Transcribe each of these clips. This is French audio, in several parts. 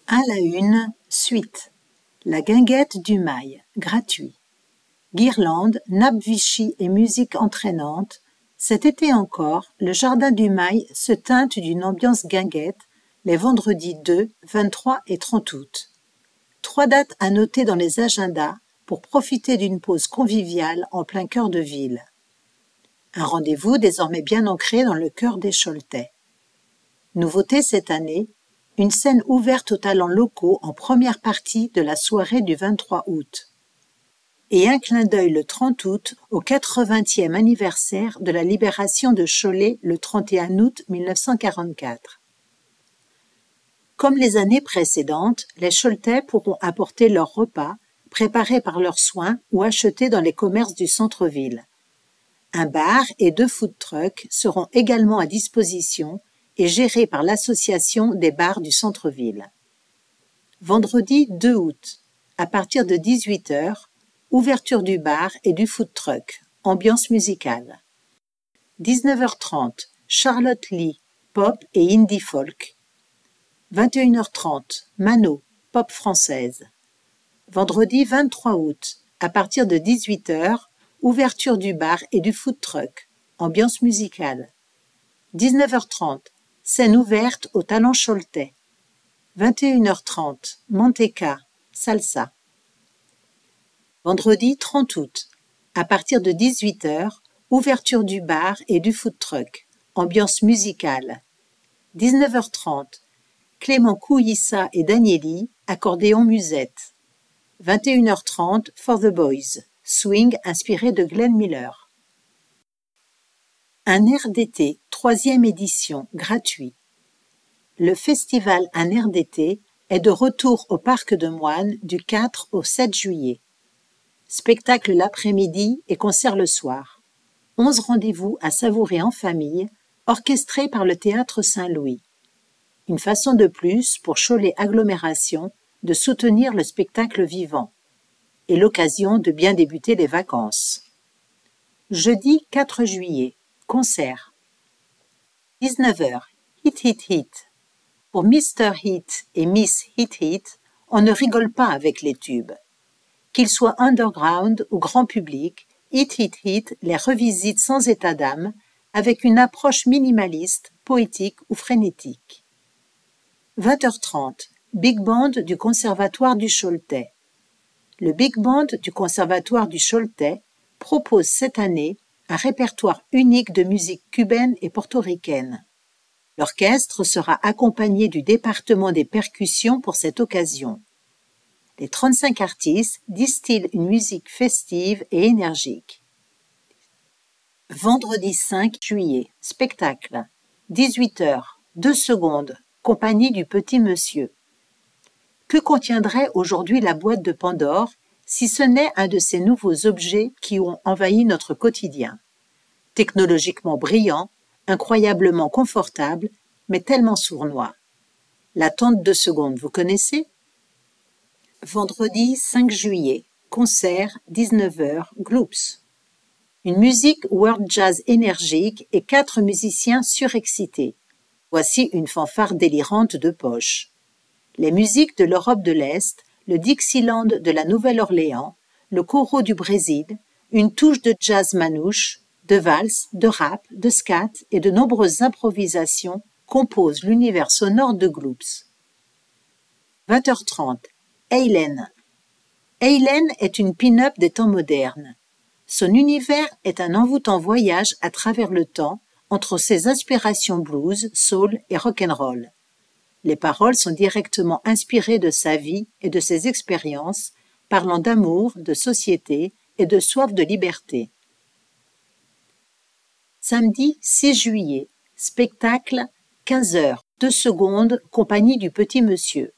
À la une, suite. La guinguette du Mail, gratuit. Guirlandes, nappes Vichy et musique entraînante. Cet été encore, le jardin du Mail se teinte d'une ambiance guinguette les vendredis 2, 23 et 30 août. 3 dates à noter dans les agendas pour profiter d'une pause conviviale en plein cœur de ville. Un rendez-vous désormais bien ancré dans le cœur des Choletais. Nouveauté cette année, une scène ouverte aux talents locaux en première partie de la soirée du 23 août. Et un clin d'œil le 30 août au 80e anniversaire de la libération de Cholet le 31 août 1944. Comme les années précédentes, les Choletais pourront apporter leurs repas, préparés par leurs soins ou achetés dans les commerces du centre-ville. Un bar et 2 food trucks seront également à disposition et gérés par l'association des bars du centre-ville. Vendredi 2 août, à partir de 18h, ouverture du bar et du food truck, ambiance musicale. 19h30, Charlotte Lee, pop et indie folk. 21h30, Mano, pop française. Vendredi 23 août, à partir de 18h, ouverture du bar et du food truck, ambiance musicale. 19h30, scène ouverte aux talents choletais. 21h30, Manteca, salsa. Vendredi 30 août, à partir de 18h, ouverture du bar et du food truck, ambiance musicale. 19h30, Clément Couillissa et Danieli, accordéon musette. 21h30, For the Boys, swing inspiré de Glenn Miller. Un air d'été, 3e édition, gratuit. Le festival Un air d'été est de retour au Parc de Moine du 4 au 7 juillet. Spectacle l'après-midi et concert le soir. 11 rendez-vous à savourer en famille, orchestrés par le Théâtre Saint-Louis. Une façon de plus pour Cholet Agglomération de soutenir le spectacle vivant et l'occasion de bien débuter les vacances. Jeudi 4 juillet, concert. 19h, Hit Hit Hit. Pour Mr. Hit et Miss Hit Hit, on ne rigole pas avec les tubes. Qu'ils soient underground ou grand public, Hit Hit Hit les revisite sans état d'âme, avec une approche minimaliste, poétique ou frénétique. 20h30, Big Band du Conservatoire du Choletais. Le Big Band du Conservatoire du Choletais propose cette année un répertoire unique de musique cubaine et portoricaine. L'orchestre sera accompagné du département des percussions pour cette occasion. Les 35 artistes distillent une musique festive et énergique. Vendredi 5 juillet, spectacle. 18h, 2 secondes, compagnie du Petit Monsieur. Que contiendrait aujourd'hui la boîte de Pandore, si ce n'est un de ces nouveaux objets qui ont envahi notre quotidien? Technologiquement brillant, incroyablement confortable, mais tellement sournois. L'attente 2 secondes, vous connaissez? Vendredi 5 juillet, concert, 19h, Gloops. Une musique world jazz énergique et 4 musiciens surexcités. Voici une fanfare délirante de poche. Les musiques de l'Europe de l'Est, le Dixieland de la Nouvelle-Orléans, le choro du Brésil, une touche de jazz manouche, de valse, de rap, de scat et de nombreuses improvisations composent l'univers sonore de Gloops. 20h30, Eileen. Eileen est une pin-up des temps modernes. Son univers est un envoûtant voyage à travers le temps entre ses inspirations blues, soul et rock'n'roll. Les paroles sont directement inspirées de sa vie et de ses expériences, parlant d'amour, de société et de soif de liberté. Samedi 6 juillet, spectacle 15h, 2 secondes, compagnie du Petit Monsieur.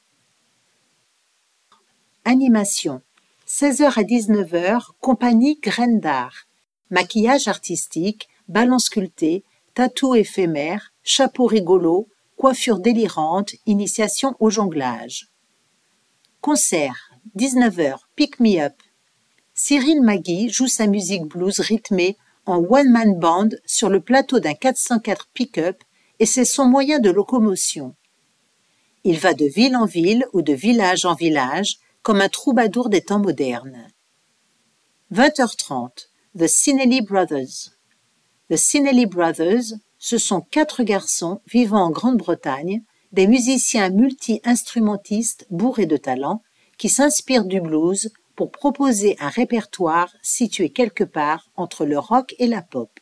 Animation 16h à 19h, compagnie Graines d'Art. Maquillage artistique, ballon sculpté, tatou éphémère, chapeau rigolo, coiffure délirante, initiation au jonglage. Concert 19h, Pick Me Up. Cyril Magui joue sa musique blues rythmée en one-man band sur le plateau d'un 404 pick-up et c'est son moyen de locomotion. Il va de ville en ville ou de village en village, comme un troubadour des temps modernes. 20h30, The Sinelli Brothers. The Sinelli Brothers, ce sont 4 garçons vivant en Grande-Bretagne, des musiciens multi-instrumentistes bourrés de talent, qui s'inspirent du blues pour proposer un répertoire situé quelque part entre le rock et la pop.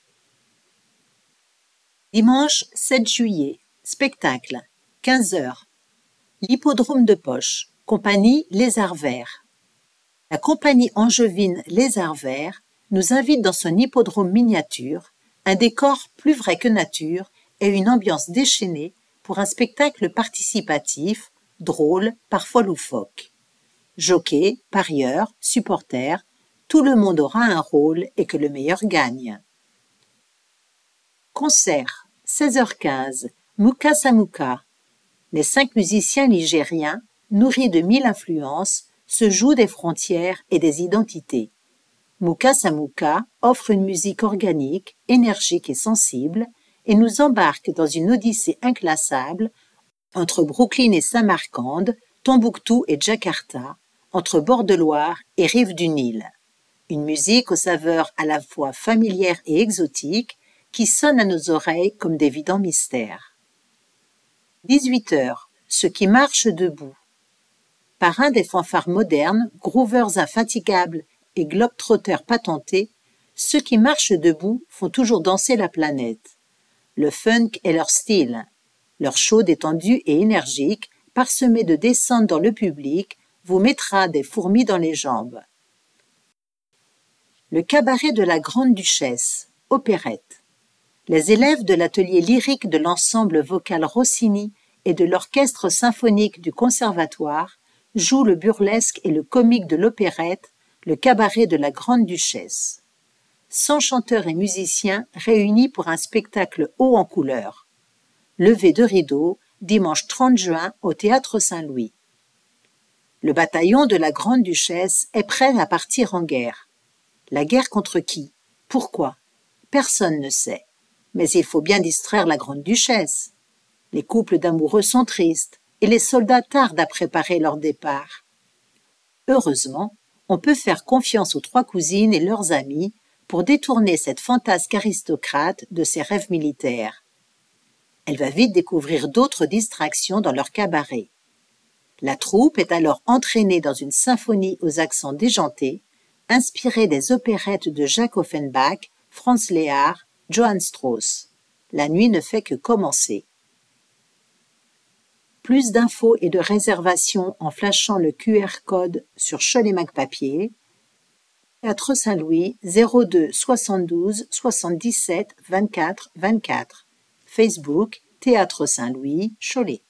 Dimanche 7 juillet, spectacle, 15h. L'hippodrome de Poche, compagnie Lézard Vert. La compagnie angevine Lézard Vert nous invite dans son hippodrome miniature, un décor plus vrai que nature et une ambiance déchaînée pour un spectacle participatif, drôle, parfois loufoque. Jockeys, parieurs, supporters, tout le monde aura un rôle et que le meilleur gagne. Concert, 16h15, Muka Samuka. Les 5 musiciens nigériens, nourris de 1000 influences, se jouent des frontières et des identités. Muka Samuka offre une musique organique, énergique et sensible et nous embarque dans une odyssée inclassable entre Brooklyn et Samarcande, Tombouctou et Jakarta, entre bord de Loire et rive du Nil. Une musique aux saveurs à la fois familières et exotiques qui sonne à nos oreilles comme d'évidents mystères. 18h, ceux qui marchent debout. Parrain des fanfares modernes, groovers infatigables et globetrotters patentés, ceux qui marchent debout font toujours danser la planète. Le funk est leur style. Leur show détendu et énergique, parsemé de descentes dans le public, vous mettra des fourmis dans les jambes. Le cabaret de la Grande-Duchesse, opérette. Les élèves de l'atelier lyrique de l'ensemble vocal Rossini et de l'orchestre symphonique du conservatoire jouent le burlesque et le comique de l'opérette, le cabaret de la Grande-Duchesse. 100 chanteurs et musiciens réunis pour un spectacle haut en couleurs. Levée de rideau, dimanche 30 juin au Théâtre Saint-Louis. Le bataillon de la Grande-Duchesse est prêt à partir en guerre. La guerre contre qui? Pourquoi? Personne ne sait. Mais il faut bien distraire la Grande-Duchesse. Les couples d'amoureux sont tristes et les soldats tardent à préparer leur départ. Heureusement, on peut faire confiance aux 3 cousines et leurs amis pour détourner cette fantasque aristocrate de ses rêves militaires. Elle va vite découvrir d'autres distractions dans leur cabaret. La troupe est alors entraînée dans une symphonie aux accents déjantés, inspirée des opérettes de Jacques Offenbach, Franz Lehár, Johann Strauss. La nuit ne fait que commencer. Plus d'infos et de réservations en flashant le QR code sur Cholet Mac Papier. Théâtre Saint-Louis 02 72 77 24 24. Facebook Théâtre Saint-Louis, Cholet.